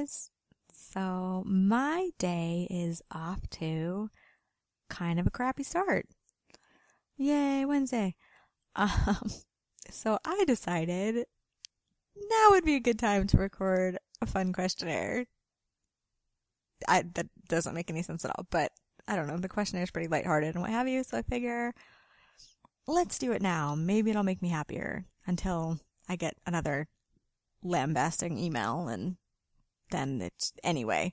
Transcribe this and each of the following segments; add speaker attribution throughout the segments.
Speaker 1: guys. So my day is off to kind of a crappy start. Yay, Wednesday. Um, so I decided now would be a good time to record a fun questionnaire. That doesn't make any sense at all, but I don't know, the questionnaire is pretty lighthearted and what have you, so I figure let's do it now. Maybe it'll make me happier until I get another lambasting email, and then it's anyway.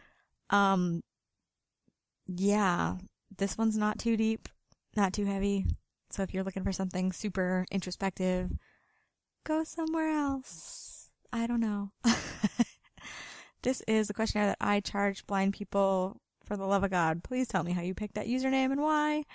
Speaker 1: Yeah, this one's not too deep, not too heavy. So if you're looking for something super introspective, go somewhere else. I don't know. This is the questionnaire that I charge blind people, for the love of God. Please tell me how you picked that username and why.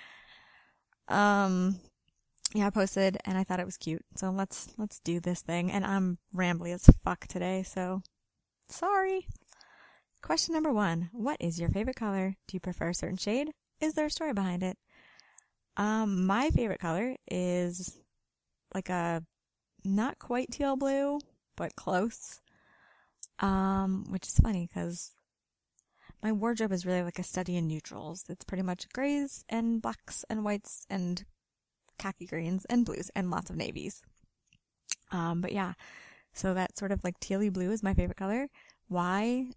Speaker 1: Yeah, I posted and I thought it was cute. So let's do this thing. And I'm rambly as fuck today, so sorry. Question number 1. What is your favorite color? Do you prefer a certain shade? Is there a story behind it? My favorite color is like a not quite teal blue, but close. Which is funny because my wardrobe is really like a study in neutrals. It's pretty much grays and blacks and whites and khaki greens and blues and lots of navies. But yeah, so that sort of like tealy blue is my favorite color. Why?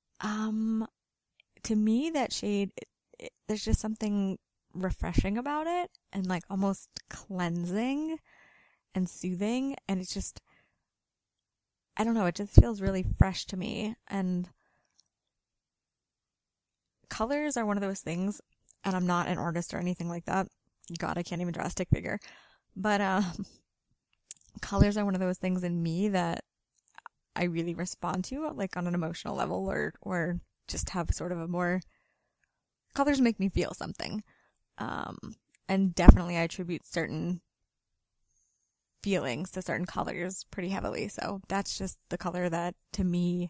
Speaker 1: To me, that shade, there's just something refreshing about it and like almost cleansing and soothing. And it's just, I don't know, it just feels really fresh to me. And colors are one of those things, and I'm not an artist or anything like that. God, I can't even draw a stick figure. But colors are one of those things in me that I really respond to, like on an emotional level, or just have sort of a more, colors make me feel something. And definitely I attribute certain feelings to certain colors pretty heavily. So that's just the color that to me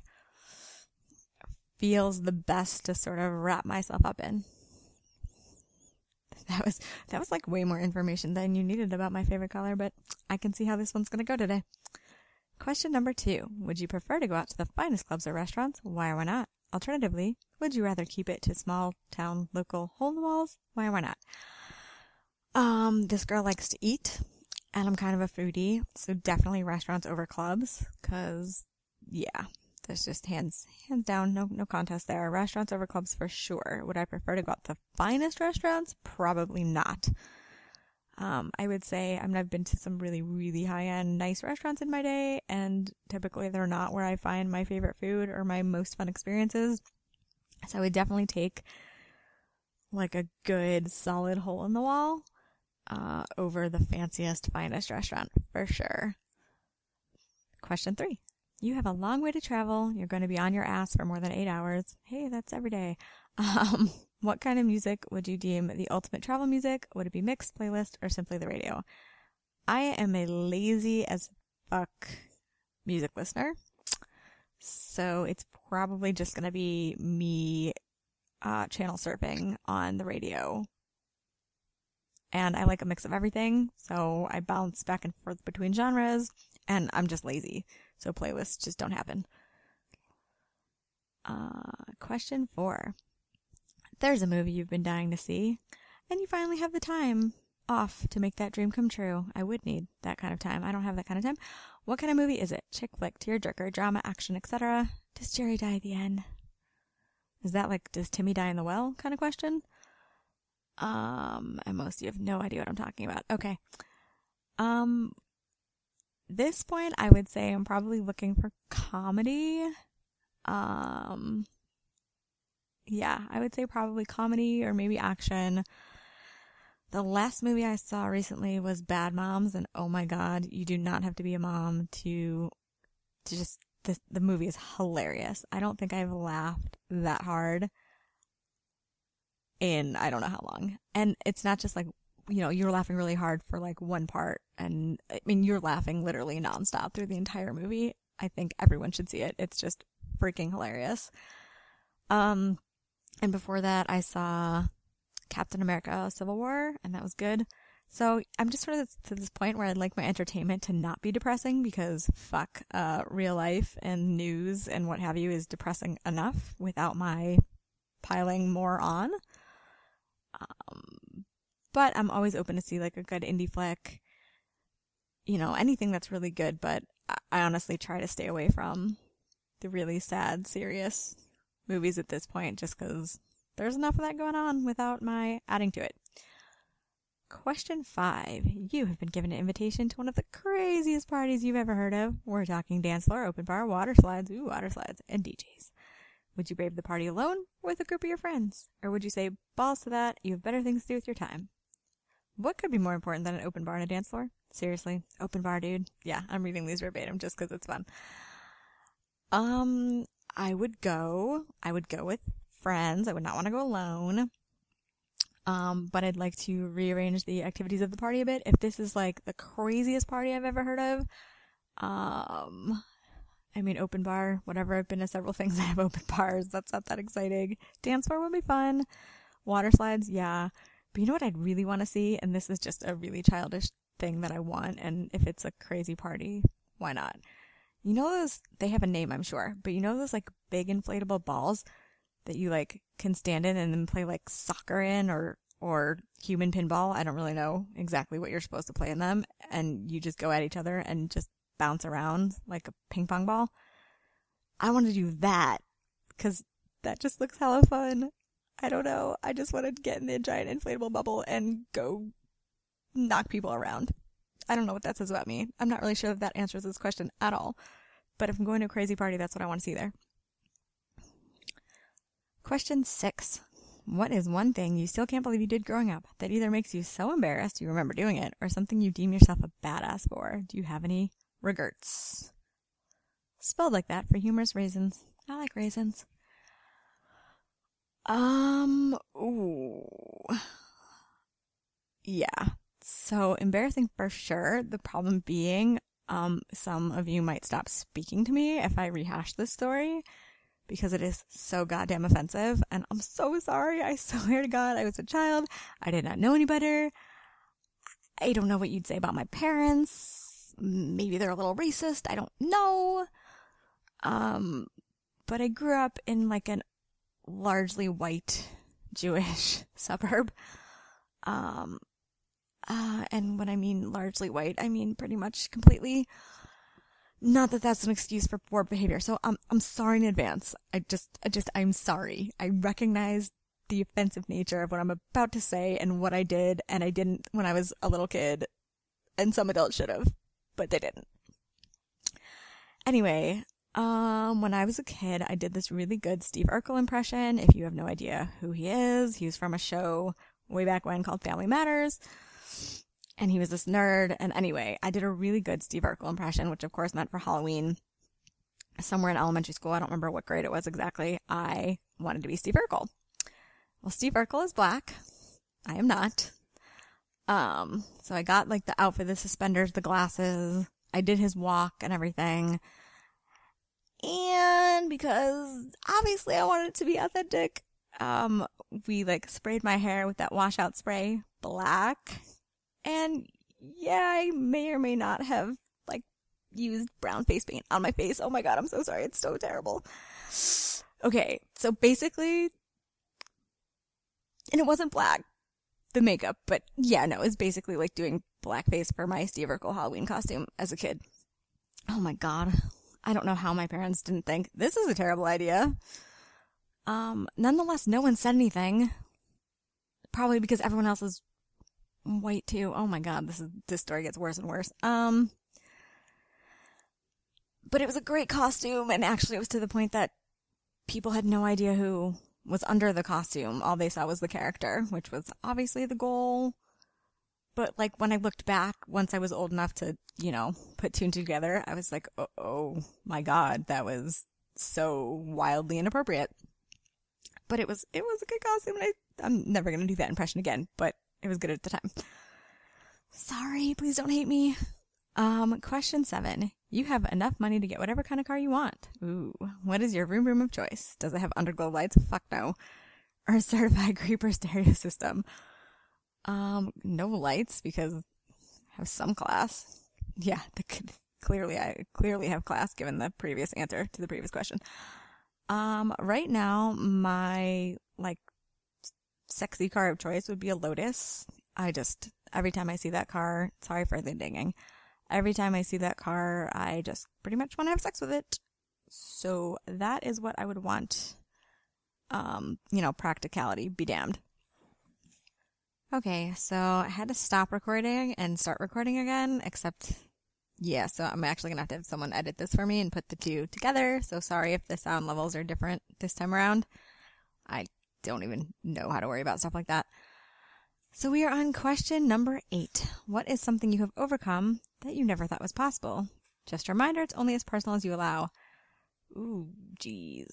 Speaker 1: feels the best to sort of wrap myself up in. That was like way more information than you needed about my favorite color, but I can see how this one's going to go today. Question number 2. Would you prefer to go out to the finest clubs or restaurants? Why or why not? Alternatively, would you rather keep it to small town, local, hole-in-the-walls? Why or why not? This girl likes to eat, and I'm kind of a foodie, so definitely restaurants over clubs, because, yeah, there's just hands down, no contest there. Restaurants over clubs for sure. Would I prefer to go out to the finest restaurants? Probably not. I would say, I've been to some really, really high-end, nice restaurants in my day, and typically they're not where I find my favorite food or my most fun experiences. So I would definitely take like a good, solid hole-in-the-wall over the fanciest, finest restaurant, for sure. Question 3. You have a long way to travel. You're going to be on your ass for more than 8 hours. Hey, that's every day. What kind of music would you deem the ultimate travel music? Would it be mixed, playlist, or simply the radio? I am a lazy as fuck music listener. So it's probably just going to be me channel surfing on the radio. And I like a mix of everything, so I bounce back and forth between genres, and I'm just lazy. So playlists just don't happen. Question 4. There's a movie you've been dying to see, and you finally have the time off to make that dream come true. I would need that kind of time. I don't have that kind of time. What kind of movie is it? Chick flick, tearjerker, drama, action, etc.? Does Jerry die at the end? Is that like, does Timmy die in the well kind of question? And most of you have no idea what I'm talking about. Okay. This point, I would say I'm probably looking for comedy. Yeah, I would say probably comedy or maybe action. The last movie I saw recently was Bad Moms, and oh my god, you do not have to be a mom to just, the movie is hilarious. I don't think I've laughed that hard in I don't know how long. And it's not just like, you know, you're laughing really hard for like one part, and I mean, you're laughing literally nonstop through the entire movie. I think everyone should see it. It's just freaking hilarious. And before that, I saw Captain America Civil War, and that was good. So I'm just sort of to this point where I'd like my entertainment to not be depressing because fuck, real life and news and what have you is depressing enough without my piling more on. But I'm always open to see like a good indie flick, you know, anything that's really good, but I honestly try to stay away from the really sad, serious movies at this point just because there's enough of that going on without my adding to it. Question 5. You have been given an invitation to one of the craziest parties you've ever heard of. We're talking dance floor, open bar, water slides, and DJs. Would you brave the party alone or with a group of your friends? Or would you say, balls to that, you have better things to do with your time? What could be more important than an open bar and a dance floor? Seriously, open bar, dude. Yeah, I'm reading these verbatim just because it's fun. I would go with friends. I would not want to go alone. But I'd like to rearrange the activities of the party a bit. If this is like the craziest party I've ever heard of, I mean, open bar, whatever. I've been to several things that have open bars. That's not that exciting. Dance floor would be fun. Water slides, yeah. But you know what I'd really want to see? And this is just a really childish thing that I want. And if it's a crazy party, why not? You know those, they have a name, I'm sure. But you know those like big inflatable balls that you like can stand in and then play like soccer in or human pinball? I don't really know exactly what you're supposed to play in them. And you just go at each other and just bounce around like a ping pong ball. I want to do that because that just looks hella fun. I don't know. I just want to get in the giant inflatable bubble and go knock people around. I don't know what that says about me. I'm not really sure if that answers this question at all. But if I'm going to a crazy party, that's what I want to see there. Question 6. What is one thing you still can't believe you did growing up that either makes you so embarrassed you remember doing it or something you deem yourself a badass for? Do you have any regrets? Spelled like that for humorous reasons. I like raisins. Ooh. Yeah. So embarrassing for sure. The problem being, some of you might stop speaking to me if I rehash this story because it is so goddamn offensive. And I'm so sorry. I swear to God, I was a child. I did not know any better. I don't know what you'd say about my parents. Maybe they're a little racist. I don't know. But I grew up in like an largely white Jewish suburb. And when I mean largely white, I mean pretty much completely. Not that that's an excuse for poor behavior. So I'm sorry in advance. I'm sorry. I recognize the offensive nature of what I'm about to say and what I did, and I didn't when I was a little kid, and some adults should have, but they didn't. Anyway, when I was a kid, I did this really good Steve Urkel impression. If you have no idea who he is from a show way back when called Family Matters. And he was this nerd. And anyway, I did a really good Steve Urkel impression, which of course meant for Halloween, somewhere in elementary school, I don't remember what grade it was exactly, I wanted to be Steve Urkel. Well, Steve Urkel is black. I am not. So I got like the outfit, the suspenders, the glasses. I did his walk and everything. And because obviously I wanted it to be authentic, we like sprayed my hair with that washout spray, black. And yeah, I may or may not have like used brown face paint on my face. Oh my God, I'm so sorry. It's so terrible. Okay, so basically, and it wasn't black, the makeup, but yeah, no, it was basically like doing blackface for my Steve Urkel Halloween costume as a kid. Oh my God. I don't know how my parents didn't think this is a terrible idea. Nonetheless, no one said anything. Probably because everyone else is white too. Oh my God, this story gets worse and worse. But it was a great costume, and actually it was to the point that people had no idea who was under the costume. All they saw was the character, which was obviously the goal. But like when I looked back, once I was old enough to, you know, put two and two together, I was like, oh my God, that was so wildly inappropriate. But it was a good costume, and I'm never going to do that impression again, but it was good at the time. Sorry, please don't hate me. Question 7. You have enough money to get whatever kind of car you want. Ooh, what is your vroom of choice? Does it have underglow lights? Fuck no. Or a certified creeper stereo system? No lights because I have some class. Yeah, I clearly have class given the previous answer to the previous question. Right now, my, sexy car of choice would be a Lotus. Every time I see that car, sorry for the dinging. Every time I see that car, I just pretty much want to have sex with it. So that is what I would want. Practicality, be damned. Okay, so I had to stop recording and start recording again, so I'm actually going to have someone edit this for me and put the two together. So sorry if the sound levels are different this time around. I don't even know how to worry about stuff like that. So we are on question number 8. What is something you have overcome that you never thought was possible? Just a reminder, it's only as personal as you allow. Ooh, geez.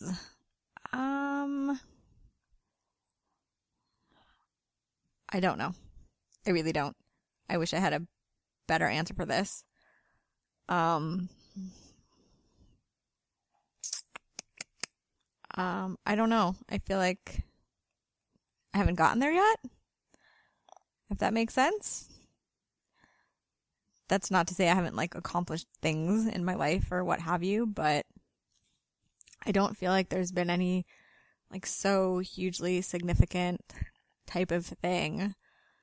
Speaker 1: I don't know. I really don't. I wish I had a better answer for this. I don't know. I feel like I haven't gotten there yet. If that makes sense. That's not to say I haven't accomplished things in my life or what have you, but I don't feel like there's been any so hugely significant type of thing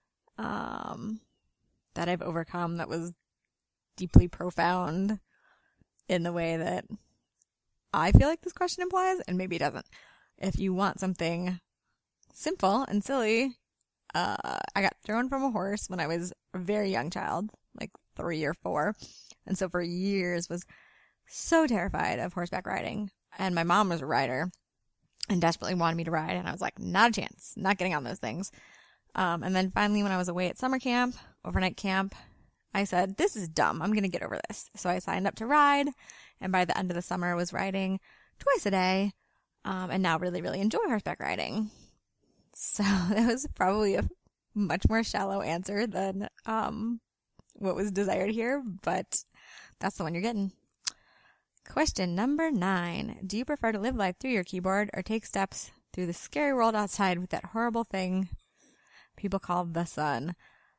Speaker 1: that I've overcome that was deeply profound in the way that I feel like this question implies, and maybe it doesn't. If you want something simple and silly, I got thrown from a horse when I was a very young child, 3 or 4, and so for years was so terrified of horseback riding. And my mom was a rider and desperately wanted me to ride, and I was like, not a chance, not getting on those things. And then finally, when I was away at summer camp, overnight camp, I said, this is dumb, I'm going to get over this. So I signed up to ride, and by the end of the summer, I was riding twice a day, and now really, really enjoy horseback riding. So that was probably a much more shallow answer than what was desired here, but that's the one you're getting. Question number 9. Do you prefer to live life through your keyboard or take steps through the scary world outside with that horrible thing people call the sun?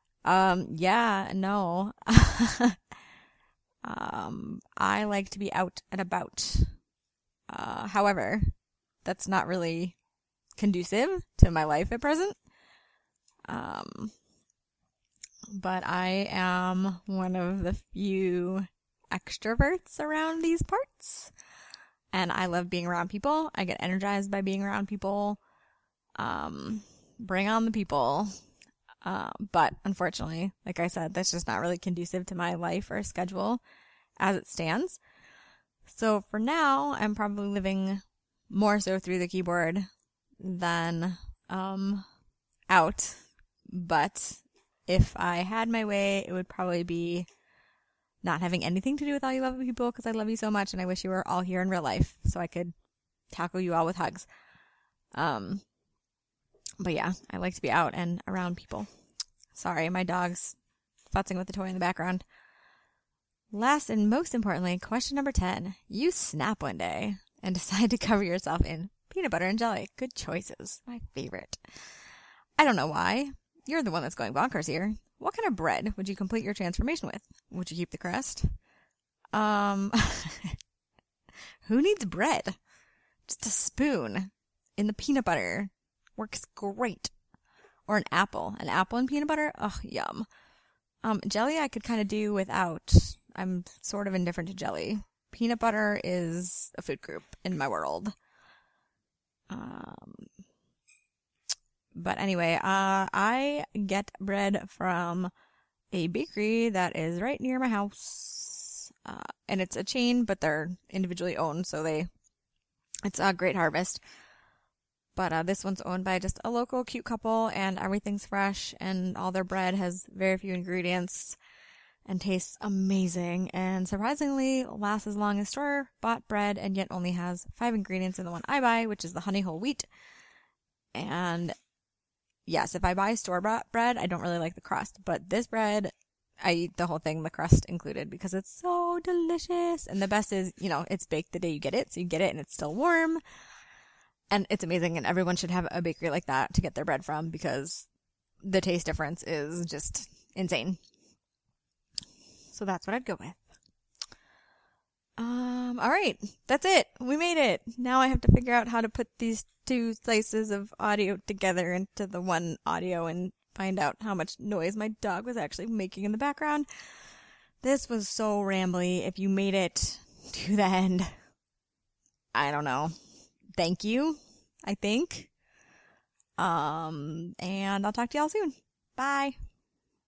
Speaker 1: No. I like to be out and about. However, that's not really conducive to my life at present. But I am one of the few extroverts around these parts, and I love being around people. I get energized by being around people. Bring on the people. But unfortunately, like I said, that's just not really conducive to my life or schedule as it stands. So for now, I'm probably living more so through the keyboard than out. But if I had my way, it would probably be not having anything to do with all you lovely people, because I love you so much and I wish you were all here in real life so I could tackle you all with hugs. But yeah, I like to be out and around people. Sorry, my dog's futzing with the toy in the background. Last and most importantly, question number 10. You snap one day and decide to cover yourself in peanut butter and jelly. Good choices. My favorite. I don't know why. You're the one that's going bonkers here. What kind of bread would you complete your transformation with? Would you keep the crust? Who needs bread? Just a spoon in the peanut butter. Works great. Or an apple. An apple and peanut butter? Ugh, yum. Jelly I could kind of do without. I'm sort of indifferent to jelly. Peanut butter is a food group in my world. But anyway, I get bread from a bakery that is right near my house. And it's a chain, but they're individually owned, so it's a Great Harvest. But this one's owned by just a local cute couple, and everything's fresh, and all their bread has very few ingredients and tastes amazing, and surprisingly lasts as long as store-bought bread, and yet only has 5 ingredients in the one I buy, which is the honey whole wheat. And yes, if I buy store-bought bread, I don't really like the crust, but this bread, I eat the whole thing, the crust included, because it's so delicious. And the best is, it's baked the day you get it, so you get it and it's still warm. And it's amazing, and everyone should have a bakery like that to get their bread from, because the taste difference is just insane. So that's what I'd go with. Alright, that's it. We made it. Now I have to figure out how to put these two slices of audio together into the one audio and find out how much noise my dog was actually making in the background. This was so rambly. If you made it to the end, I don't know. Thank you, I think. And I'll talk to y'all soon. Bye.